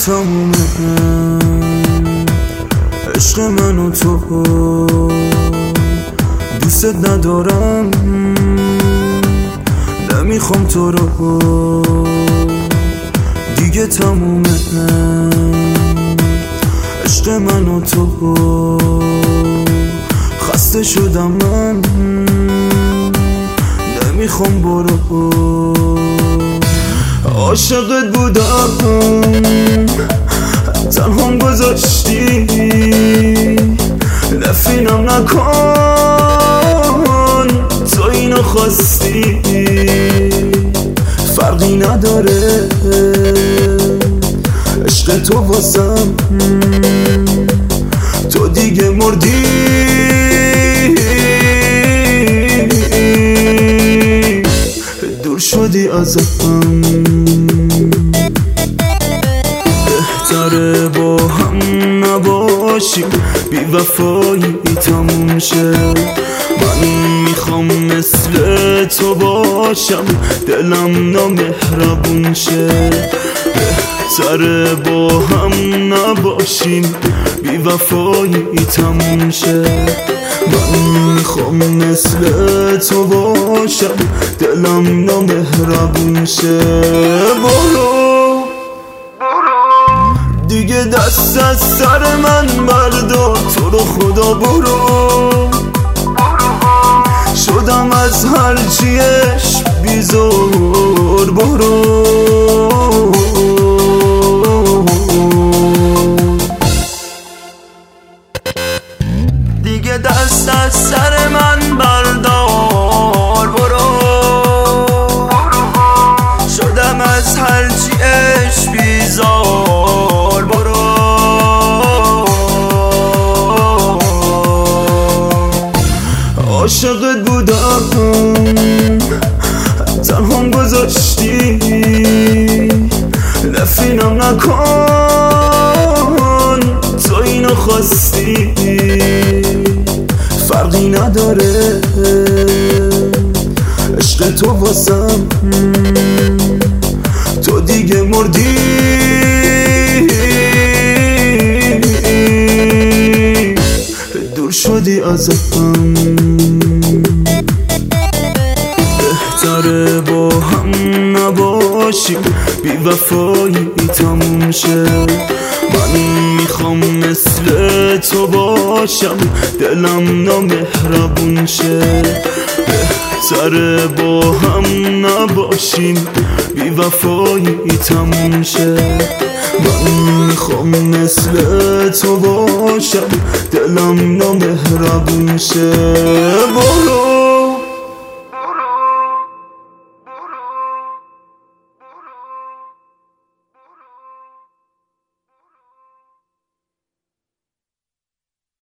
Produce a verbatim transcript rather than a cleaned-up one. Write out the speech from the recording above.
تمومه عشق من و تو، دوست ندارم نمیخوام تو رو دیگه، تمومه عشق من و تو، خسته شدم من نمیخوام برو. عاشقت بودم تنهام گذاشتی، نفینم نکن تو اینو خواستی، فرقی نداره عشق تو واسم، تو دیگه مردی دور شدی ازم، بهتره با هم نباشیم، بی وفایی تموم شه. من میخوام مثل تو باشم، دلم نامهربون شه. بهتره با هم نباشیم، بی وفایی تموم شه. من میخوام مثل تو باشم، دلم نامهربون شه. برو دیگه دست از سر من بردار، تو رو خدا برو، شدم از هرچی عشق بیزار، برو دیگه دست از سر من بردار، برو، شدم از هرچی عشق بیزار، برو. عاشقت بودم تنهام گذاشتی، نفینم نکن تو اینو خواستی، فرقی نداره عشق تو واسم، تو دیگه مردی دور شدی ازم. بهتره با هم نباشیم، بی وفایی تموم شه. من میخوام مثل تو باشم، دلم نامهربون شه. بهتره با هم نباشیم، بی وفایی تموم شه. من میخوام مثل تو باشم، دلم نامهربون شه. برو